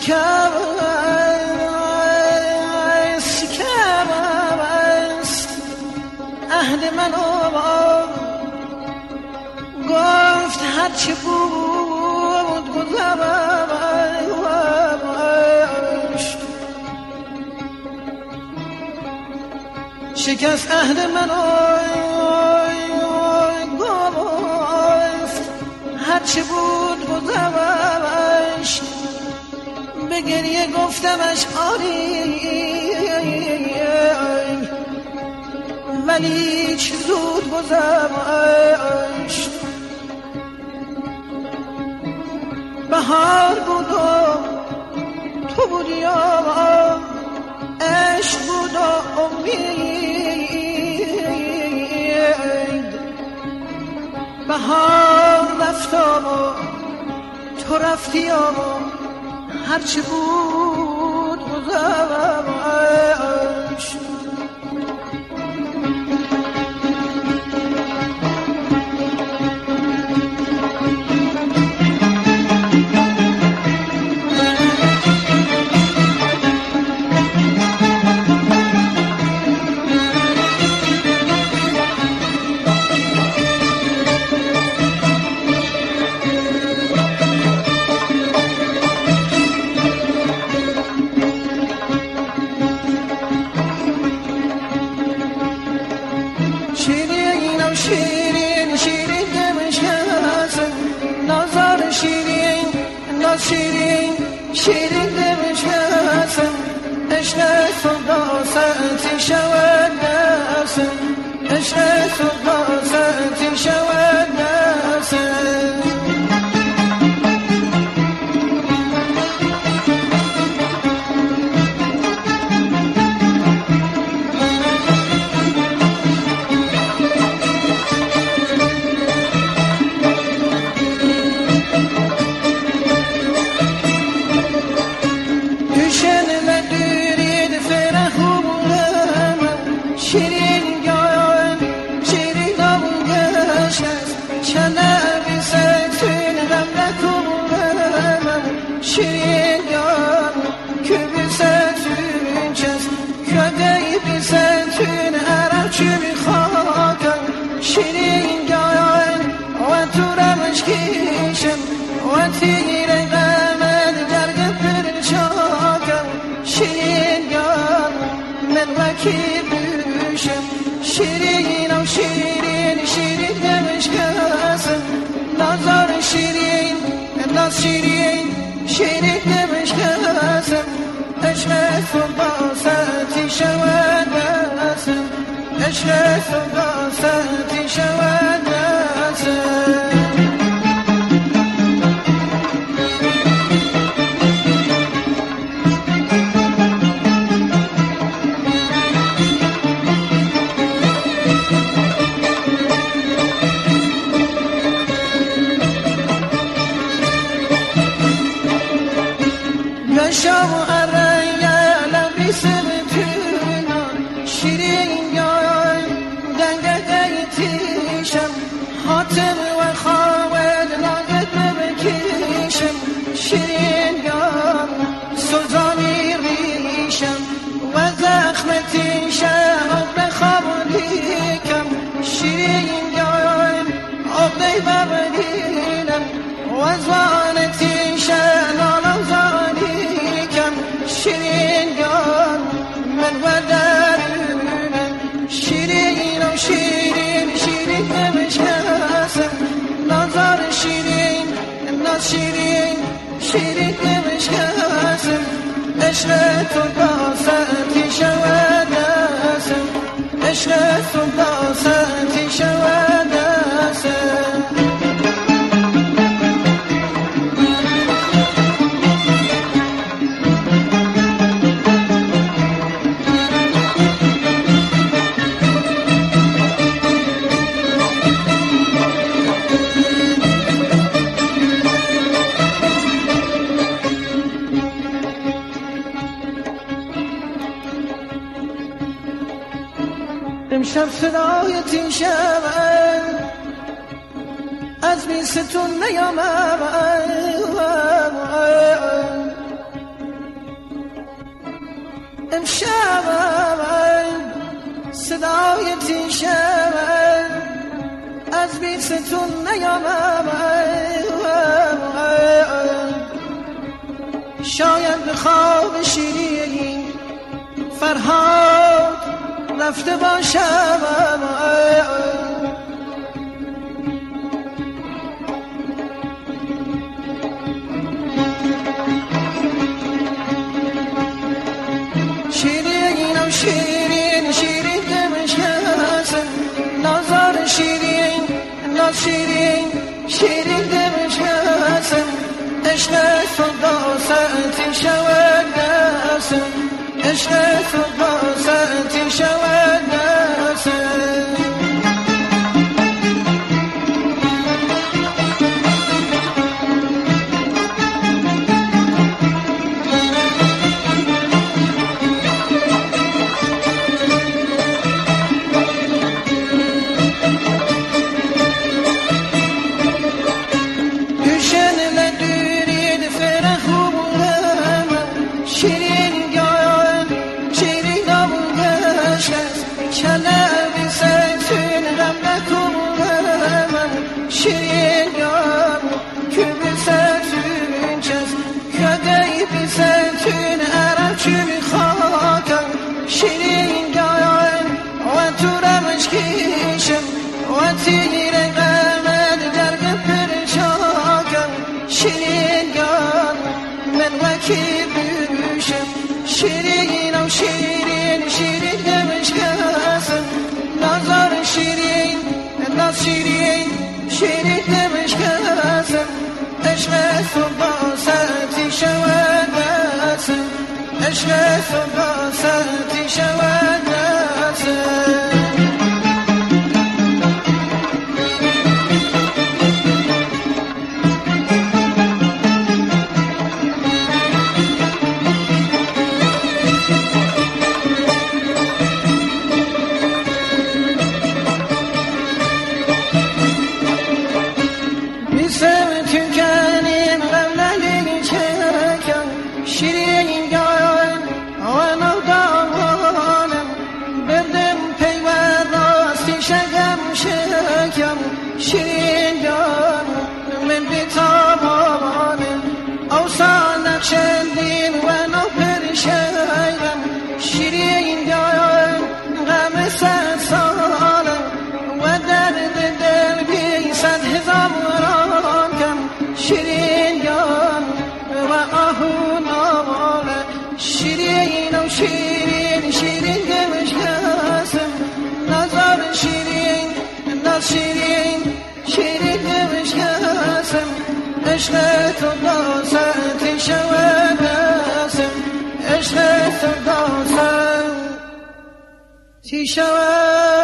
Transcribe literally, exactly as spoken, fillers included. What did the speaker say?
شکر شکر است عهد من گفت هرچی بود گذشت شکست عهد من گفت هرچی بود گذشت به گریه گفتمش آری ولی چه زود گذشت بهار بود و تو بودی و عشق بود و امید بهار رفت و تو رفتی و هرچی بود گذشت شیرین شیرین دمشکست نازار شیرین ناز شیرین شیرین دمشکست عشق صدا ساعتی شود نست عشق صدا ساعتی شود نست شیرین یار که بیستون چست کدی بیستون عرب چی میخواکم شیرین یار و تو رمش کشم و تیر قمد درگ پرچاکم شیرین یار من وکی بوشم شیرین و شیرین شیرین دمشکستم نازار شیرین ناز شیرین شیرین دمشکستم عشق صدا ساعتی شود نستم عشق صدا ساعتی شود نستم شام و اریا لبی سبتونا شیرین یای دنگه تیشم حاتم و خواهد لاغت بکشم شیرین یای سلطانی ریشم و زخم تیشم آب خوابونیکم شیرین یای آب ببرینم و زوان تیشم آلو شیرین یار من و درونم شیرین و شیرین شیرین دمشکستم نازار شیرین ناز شیرین شیرین دمشکستم عشق تو دا ساعتی شود نستم عشق تو دا ساعتی شود نستم امشب صدایتی شود از بیستون نیامد امشب صدای تیشم از بیستون نیامم، شاید به خواب شیرین فرهاد رفته باشم. شیرینم شیرین شیرین دمشکم، نازار شیرین ناز شیرین شیرین دمشکم، عشق تو داستان شود دستم، عشق تو داستان شود دستم. و تیر قمر درگ پرچاکم، شیرین گان من وکی بوشم، شیرین و شیرین شیرین دمشکم، نازار شیرین ناز شیرین شیرین دمشکم، عشق تو باسطی شود دستم، عشق تو باسطی شود دستم. شیرین جان من بی‌تابانم، اوسان نقشندین و نو پرشیم، شیرین جان غم صد سالم و درد دل بی صد هزاران کم، شیرین جان و آهو نواله، شیرین و شیرین شیرین دمشکم، نازار شیرین ناز شیرین شیرین دمشکم، عشق تو داستان شود دستم، عشق تو داستان شود.